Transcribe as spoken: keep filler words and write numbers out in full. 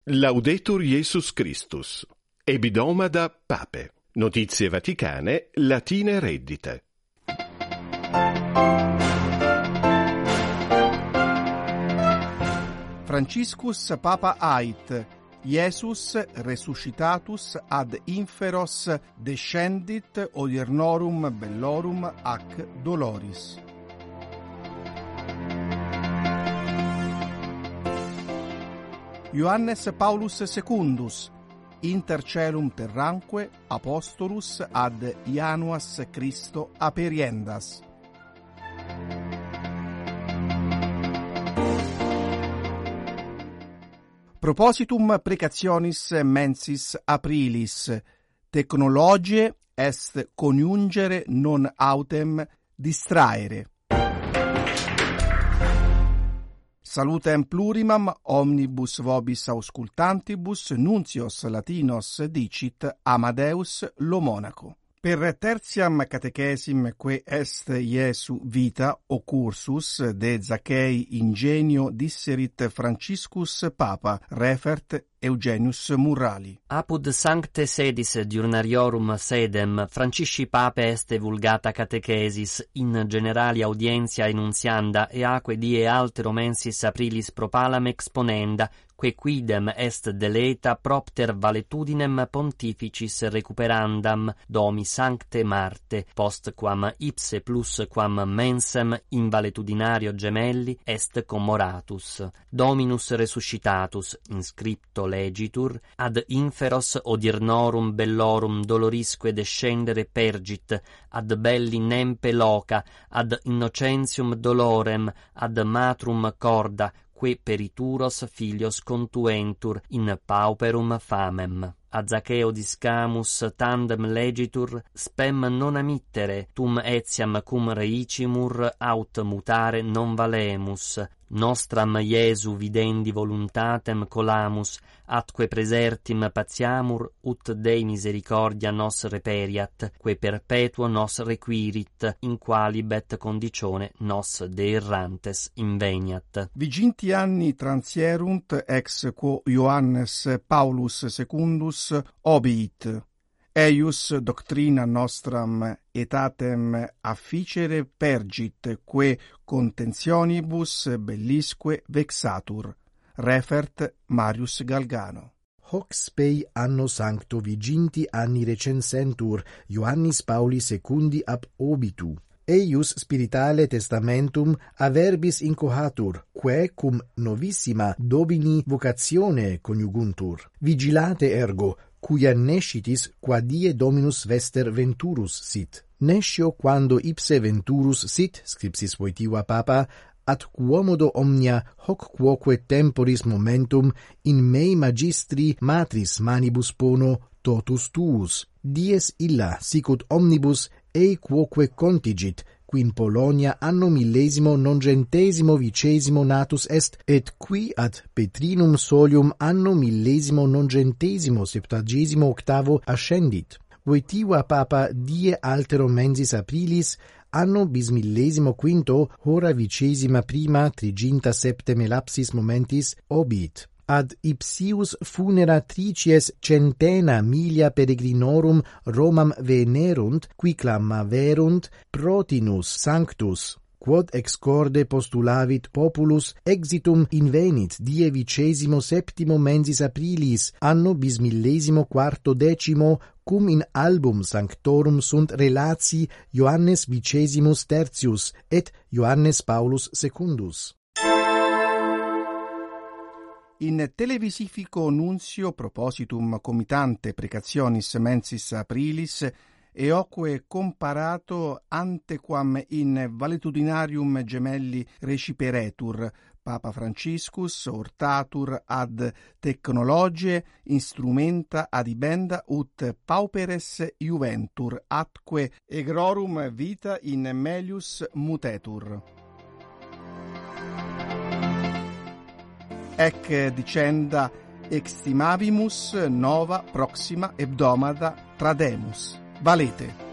Laudetur Jesus Christus. Ebidomada Pape. Notizie vaticane, latine reddite. Franciscus Papa ait, Iesus resuscitatus ad inferos descendit odiernorum bellorum ac doloris. Ioannes Paulus secundus, inter celum terranque apostolus ad Ianuas Christo aperiendas. Propositum precationis mensis aprilis, technologie est coniungere non autem distraere. Salutem plurimam omnibus vobis auscultantibus nuntios latinos dicit Amadeus lo Monaco. Per tertiam catechesim que est Iesu vita o cursus de Zacchei ingenio disserit Franciscus Papa refert Eugenius Murrali. Apud sancte sedis diurnariorum sedem Francisci Pape est vulgata catechesis in generali audientia enunzianda e aque die altero mensis aprilis propalam exponenda, que quidem est deleta propter valetudinem pontificis recuperandam domi sancte Marte, postquam ipse plus quam mensem in valetudinario gemelli est commoratus. Dominus resuscitatus, inscripto legitur, ad inferos odiernorum bellorum dolorisque descendere pergit, ad belli nempe loca, ad innocentium dolorem, ad matrum corda, que perituros filios contuentur in pauperum famem. A Zaccheo discamus tandem legitur, spem non amittere, tum etiam cum reicimur aut mutare non valemus. Nostram Iesu videndi voluntatem colamus, atque presertim patiamur, ut Dei misericordia nos reperiat, que perpetuo nos requirit, in qualibet conditione nos de errantes inveniat. Viginti anni transierunt ex quo Ioannes Paulus secundus obiit. Eius doctrina nostram etatem afficere pergit, que contentionibus bellisque vexatur. Refert Marius Galgano. Hoc spei anno sancto viginti anni recensentur Ioannis Pauli secundi ab obitu. Eius spiritale testamentum a verbis incohatur, quae cum novissima domini vocatione coniuguntur. Vigilate ergo, cuia nescitis qua die Dominus vester venturus sit. Nescio quando ipse venturus sit, scripsis voitiva Papa, at quomodo omnia hoc quoque temporis momentum in mei magistri matris manibus pono totus tuus. Dies illa sicut omnibus ei quoque contigit, qui in Polonia anno millesimo nongentesimo vicesimo natus est, et qui ad Petrinum solium anno millesimo nongentesimo septagesimo octavo ascendit. Voitiva Papa die altero mensis aprilis, anno bismillesimo quinto, hora vicesima prima triginta septeme lapsis momentis, obit. Ad ipsius funera tricies centena milia peregrinorum Romam venerunt, qui clamaverunt protinus sanctus. Quod ex corde postulavit populus, exitum invenit die vicesimo septimo mensis aprilis, anno bismillesimo quarto decimo, cum in album sanctorum sunt relati Ioannes vicesimus tertius et Ioannes Paulus secundus. In televisifico nuncio propositum comitante precationis mensis aprilis eoque comparato antequam in valetudinarium gemelli reciperetur Papa Franciscus hortatur ad technologie instrumenta adibenda ut pauperes juventur atque egrorum vita in melius mutetur. Ec dicenda extimavimus nova proxima hebdomada trademus. Valete.